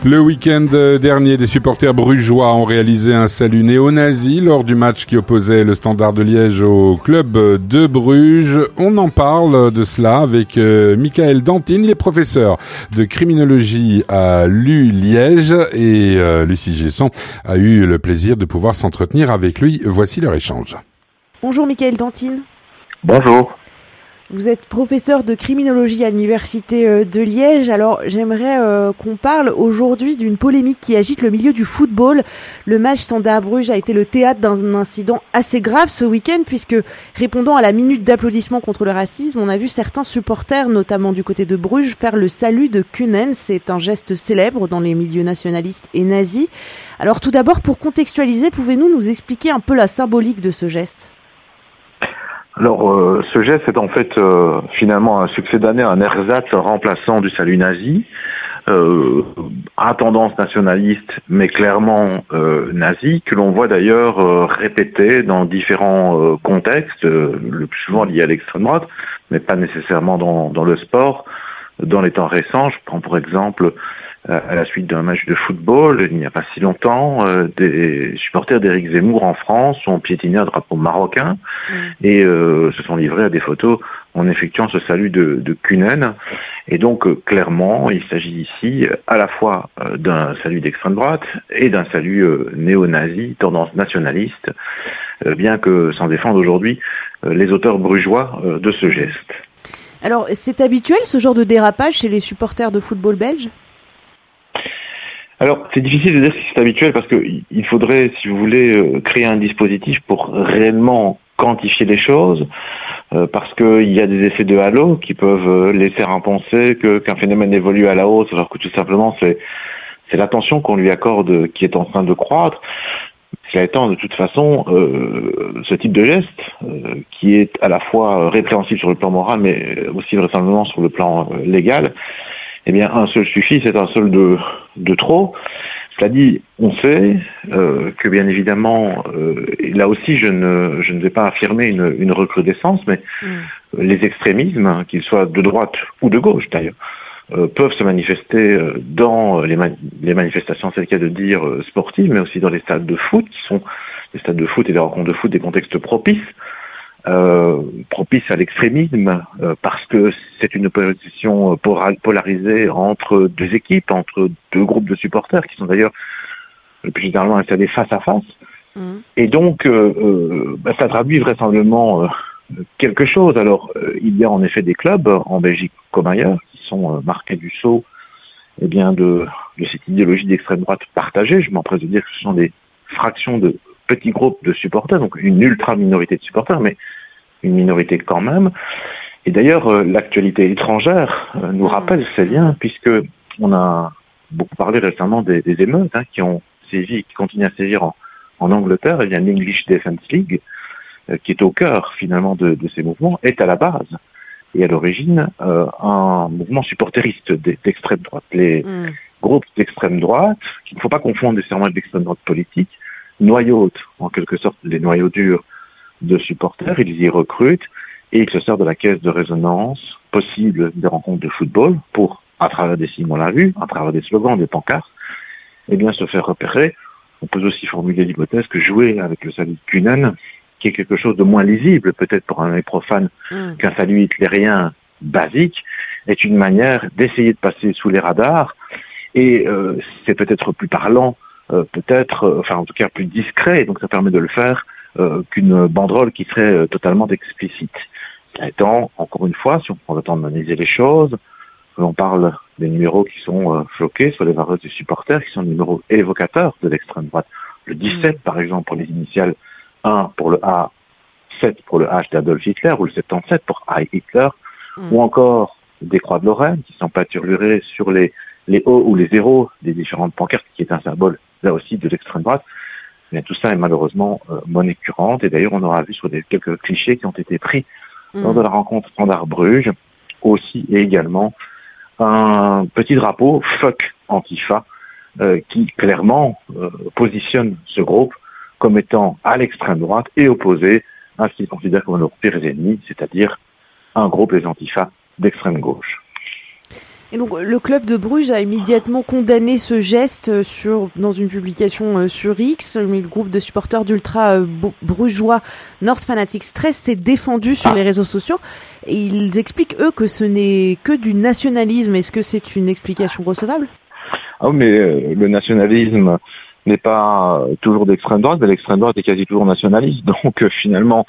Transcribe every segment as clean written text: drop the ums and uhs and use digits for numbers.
Le week-end dernier, des supporters brugeois ont réalisé un salut néo-nazi lors du match qui opposait le Standard de Liège au club de Bruges. On en parle de cela avec Michael Dantine, il est professeur de criminologie à l'U-Liège et Lucie Gesson a eu le plaisir de pouvoir s'entretenir avec lui. Voici leur échange. Bonjour Michael Dantine. Bonjour. Vous êtes professeur de criminologie à l'université de Liège. Alors j'aimerais qu'on parle aujourd'hui d'une polémique qui agite le milieu du football. Le match Standard-Bruges a été le théâtre d'un incident assez grave ce week-end puisque, répondant à la minute d'applaudissement contre le racisme, on a vu certains supporters, notamment du côté de Bruges, faire le salut de Kühnen. C'est un geste célèbre dans les milieux nationalistes et nazis. Alors tout d'abord, pour contextualiser, pouvez-vous nous expliquer un peu la symbolique de ce geste ? Alors, ce geste est en fait finalement un succédané, un ersatz remplaçant du salut nazi, à tendance nationaliste, mais clairement nazi, que l'on voit d'ailleurs répété dans différents contextes, le plus souvent liés à l'extrême droite, mais pas nécessairement dans le sport. Dans les temps récents, je prends pour exemple à la suite d'un match de football, il n'y a pas si longtemps, des supporters d'Éric Zemmour en France ont piétiné un drapeau marocain et se sont livrés à des photos en effectuant ce salut de Kühnen. Et donc, clairement, il s'agit ici à la fois d'un salut d'extrême droite et d'un salut néo-nazi, tendance nationaliste, bien que s'en défendent aujourd'hui les auteurs brugeois de ce geste. Alors, c'est habituel ce genre de dérapage chez les supporters de football belge ? Alors, c'est difficile de dire si c'est habituel parce que il faudrait, si vous voulez, créer un dispositif pour réellement quantifier les choses, parce qu'il y a des effets de halo qui peuvent laisser à penser qu'un phénomène évolue à la hausse, alors que tout simplement c'est l'attention qu'on lui accorde qui est en train de croître. Cela étant, de toute façon, ce type de geste, qui est à la fois répréhensible sur le plan moral, mais aussi vraisemblablement sur le plan légal, eh bien, un seul suffit, c'est un seul de trop. Cela dit, on sait que bien évidemment, et là aussi je ne vais pas affirmer une recrudescence, mais les extrémismes, qu'ils soient de droite ou de gauche d'ailleurs, peuvent se manifester dans les manifestations, c'est le cas de dire, sportives, mais aussi dans les stades de foot, qui sont les stades de foot et les rencontres de foot des contextes propices à l'extrémisme, parce que c'est une opposition polarisée entre deux équipes, entre deux groupes de supporters, qui sont d'ailleurs le plus généralement installés face à face. Et donc, ça traduit vraisemblablement quelque chose. Alors, il y a en effet des clubs, en Belgique comme ailleurs, qui sont marqués du sceau de cette idéologie d'extrême droite partagée. Je m'empresse de dire que ce sont des fractions de petits groupes de supporters, donc une ultra-minorité de supporters, mais une minorité quand même. Et d'ailleurs, l'actualité étrangère nous rappelle ces liens, puisque on a beaucoup parlé récemment des émeutes qui ont sévi et qui continuent à sévir en Angleterre. Et bien, l'English Defence League, qui est au cœur finalement de ces mouvements, est à la base et à l'origine un mouvement supporteriste d'extrême droite. Les groupes d'extrême droite, qu'il ne faut pas confondre nécessairement avec l'extrême droite politique, noyautent en quelque sorte les noyaux durs de supporters, ils y recrutent et ils se servent de la caisse de résonance possible des rencontres de football pour, à travers des signes, on l'a vu, à travers des slogans, des pancartes, se faire repérer. On peut aussi formuler l'hypothèse que jouer avec le salut de Kühnen, qui est quelque chose de moins lisible, peut-être pour un œil profane, qu'un salut hitlérien basique, est une manière d'essayer de passer sous les radars, et c'est peut-être plus parlant, en tout cas plus discret, donc ça permet de le faire qu'une banderole qui serait totalement explicite. Cela étant, encore une fois, si on prend le temps de analyser les choses, on parle des numéros qui sont floqués sur les vareuses du supporter, qui sont des numéros évocateurs de l'extrême droite. Le 17, par exemple, pour les initiales 1 pour le A, 7 pour le H d'Adolf Hitler, ou le 77 pour Heil Hitler, ou encore des croix de Lorraine qui sont peinturlurées sur les O ou les 0 des différentes pancartes, qui est un symbole, là aussi, de l'extrême droite. Mais tout ça est malheureusement monnaie courante. Et d'ailleurs, on aura vu sur quelques clichés qui ont été pris lors de la rencontre Standard-Bruges, aussi et également un petit drapeau fuck Antifa qui clairement positionne ce groupe comme étant à l'extrême droite et opposé à ce qu'ils considèrent comme leurs pires ennemis, c'est-à-dire un groupe, les Antifa, d'extrême gauche. Et donc le club de Bruges a immédiatement condamné ce geste dans une publication sur X. Mais le groupe de supporters d'ultra brugeois North Fanatics 13 s'est défendu sur les réseaux sociaux. Et ils expliquent, eux, que ce n'est que du nationalisme. Est-ce que c'est une explication recevable ? Ah oui, mais le nationalisme n'est pas toujours d'extrême droite, mais l'extrême droite est quasi toujours nationaliste. Donc finalement,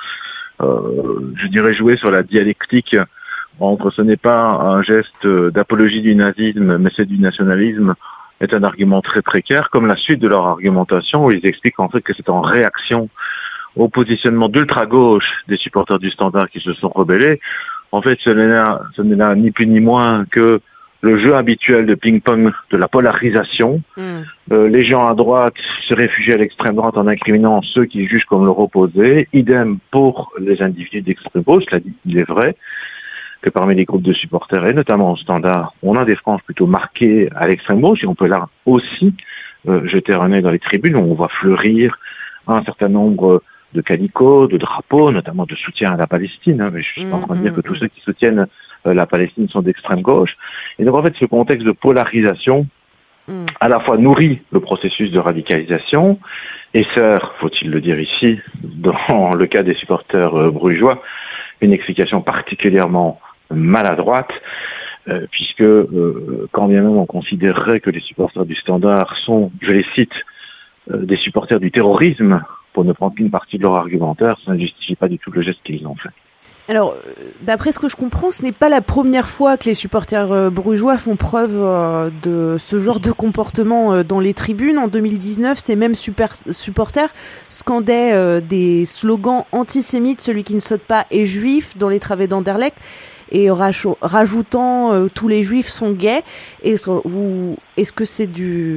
je dirais jouer sur la dialectique entre ce n'est pas un geste d'apologie du nazisme, mais c'est du nationalisme, est un argument très précaire, comme la suite de leur argumentation, où ils expliquent en fait que c'est en réaction au positionnement d'ultra-gauche des supporters du Standard qui se sont rebellés. En fait, ce n'est là ni plus ni moins que le jeu habituel de ping-pong de la polarisation. Les gens à droite se réfugient à l'extrême droite en incriminant ceux qui jugent comme leur opposé. Idem pour les individus d'extrême gauche. Cela dit, il est vrai que parmi les groupes de supporters, et notamment au Standard, on a des franges plutôt marquées à l'extrême gauche, et on peut là aussi jeter un œil dans les tribunes où on voit fleurir un certain nombre de calicots, de drapeaux, notamment de soutien à la Palestine. Mais je suis pas en train de dire que tous ceux qui soutiennent la Palestine sont d'extrême gauche. Et donc en fait, ce contexte de polarisation à la fois nourrit le processus de radicalisation et sert, faut-il le dire ici, dans le cas des supporters brugeois, une explication particulièrement maladroite, puisque quand bien même on considérerait que les supporters du Standard sont, je les cite, des supporters du terrorisme, pour ne prendre qu'une partie de leur argumentaire, ça ne justifie pas du tout le geste qu'ils ont fait. Alors, d'après ce que je comprends, ce n'est pas la première fois que les supporters brugeois font preuve de ce genre de comportement dans les tribunes. En 2019, ces mêmes supporters scandaient des slogans antisémites, celui qui ne saute pas est juif, dans les travées d'Anderlecht, et rajoutant tous les juifs sont gays. Est-ce que c'est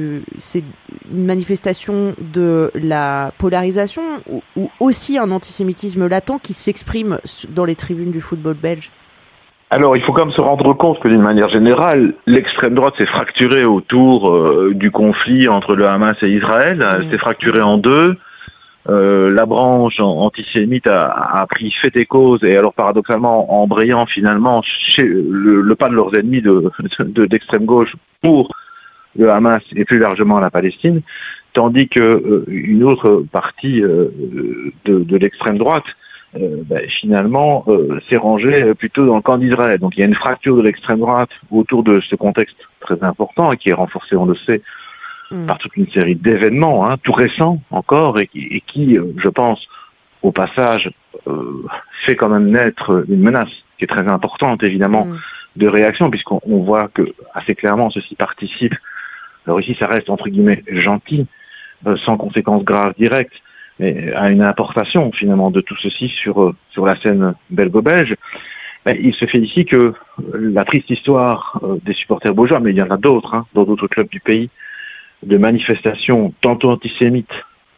une manifestation de la polarisation ou aussi un antisémitisme latent qui s'exprime dans les tribunes du football belge ? Alors, il faut quand même se rendre compte que d'une manière générale, l'extrême droite s'est fracturée autour du conflit entre le Hamas et Israël. Elle s'est fracturée en deux. La branche antisémite a pris fait et cause, et alors paradoxalement en embrayant finalement chez le pas de leurs ennemis d'extrême gauche pour le Hamas et plus largement la Palestine, tandis que une autre partie de l'extrême droite finalement s'est rangée plutôt dans le camp d'Israël. Donc il y a une fracture de l'extrême droite autour de ce contexte très important et qui est renforcé, on le sait, par toute une série d'événements, tout récents encore, et qui, je pense, au passage, fait quand même naître une menace qui est très importante, évidemment, de réaction, puisqu'on voit que, assez clairement, ceci participe, alors ici ça reste, entre guillemets, gentil, sans conséquences graves directes, mais à une importation, finalement, de tout ceci sur la scène belgo-belge. Il se fait ici que la triste histoire des supporters brugeois, mais il y en a d'autres, dans d'autres clubs du pays, de manifestations tantôt antisémites,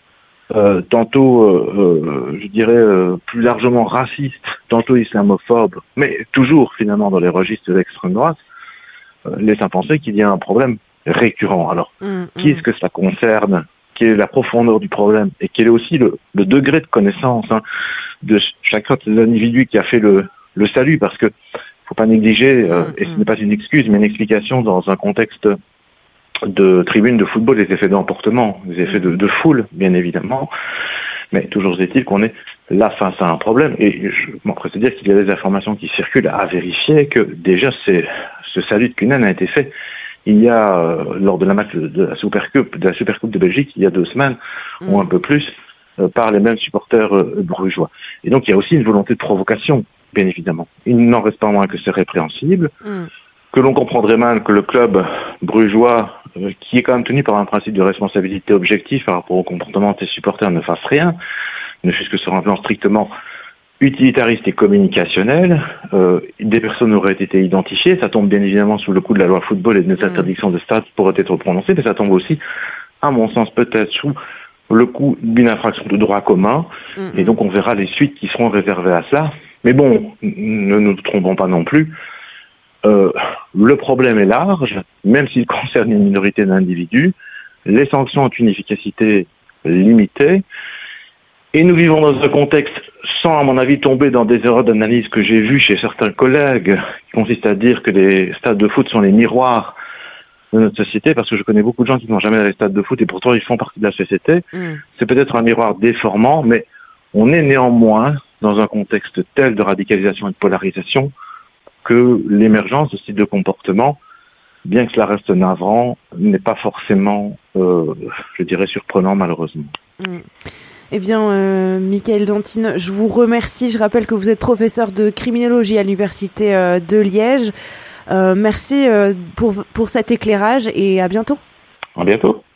tantôt, je dirais, plus largement racistes, tantôt islamophobes, mais toujours finalement dans les registres de l'extrême droite, laissent à penser qu'il y a un problème récurrent. Alors, qui est-ce que ça concerne ? Quelle est la profondeur du problème ? Et quel est aussi le degré de connaissance de chacun de ces individus qui a fait le salut ? Parce que faut pas négliger, et ce n'est pas une excuse, mais une explication dans un contexte de tribune de football, les effets d'emportement, les effets de foule, bien évidemment. Mais toujours est-il qu'on est là face à un problème. Et je m'empresse de dire qu'il y a des informations qui circulent à vérifier que déjà ce salut de Kunen a été fait il y a, lors de la match de la Supercoupe de Belgique, il y a 2 semaines, ou un peu plus, par les mêmes supporters brugeois. Et donc il y a aussi une volonté de provocation, bien évidemment. Il n'en reste pas moins que c'est répréhensible, que l'on comprendrait mal que le club brugeois, qui est quand même tenu par un principe de responsabilité objective par rapport au comportement de ses supporters, ne fasse rien, ne fût-ce que sur un plan strictement utilitariste et communicationnel. Des personnes auraient été identifiées, ça tombe bien évidemment sous le coup de la loi football et de nos interdictions de stade pourraient être prononcées, mais ça tombe aussi, à mon sens, peut-être sous le coup d'une infraction de droit commun, et donc on verra les suites qui seront réservées à cela. Mais bon, ne nous trompons pas non plus, le problème est large, même s'il concerne une minorité d'individus, les sanctions ont une efficacité limitée, Et nous vivons dans un contexte, sans à mon avis tomber dans des erreurs d'analyse que j'ai vues chez certains collègues, qui consistent à dire que les stades de foot sont les miroirs de notre société, parce que je connais beaucoup de gens qui n'ont jamais dans les stades de foot et pourtant ils font partie de la société. C'est peut-être un miroir déformant, mais on est néanmoins dans un contexte tel de radicalisation et de polarisation que l'émergence de ce type de comportement, bien que cela reste navrant, n'est pas forcément, je dirais, surprenant malheureusement. Eh bien, Michael Dantine, je vous remercie. Je rappelle que vous êtes professeur de criminologie à l'Université de Liège. Merci pour cet éclairage et à bientôt. À bientôt.